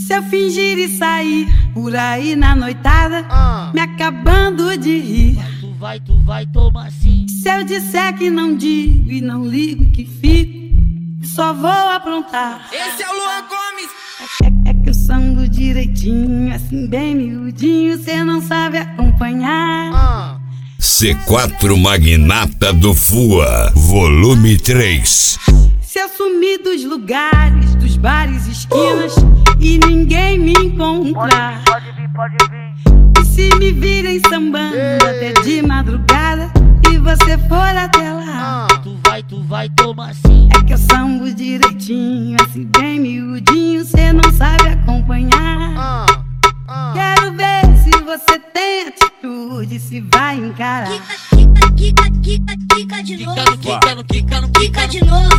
Se eu fingir e sair por aí na noitada, me acabando de rir, Tu vai tomar sim. se eu disser que não digo e não ligo que fico, só vou aprontar. Esse é o Luan Gomes. É que eu sambo direitinho, assim bem miudinho, cê não sabe acompanhar. C4 Magnata do Fua, volume 3. Se eu sumir dos lugares, dos bares, esquinas e ninguém me encontrar, Pode vir. e se me virem sambando até de madrugada e você for até lá, Tu vai tomar sim. é que eu sambo direitinho, assim bem miudinho, cê não sabe acompanhar. Quero ver se você tem atitude, se vai encarar. Quica de novo. Quica de novo.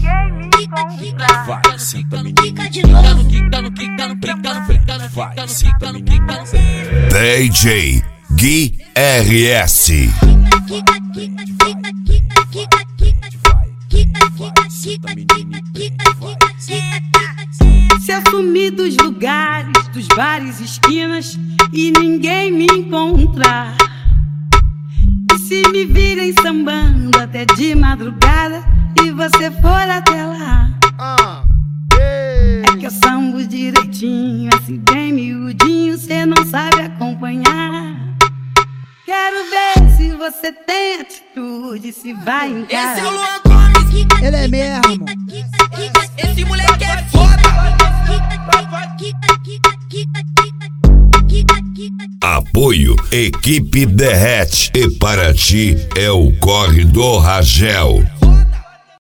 Vai, senta menina. Quica de novo. Vai, senta menina. DJ Gui RS. Se eu sumir dos lugares, dos bares, esquinas e ninguém me encontrar, e se me virem sambando até de madrugada e você for até lá, é que eu sambo direitinho, assim bem miudinho, cê não sabe acompanhar. Quero ver se você tem atitude, se vai encarar. Esse é o Luan Gomes. Ele é mesmo. Esse moleque é foda. Apoio Equipe Derrete. E para ti é o Corre do Ragel.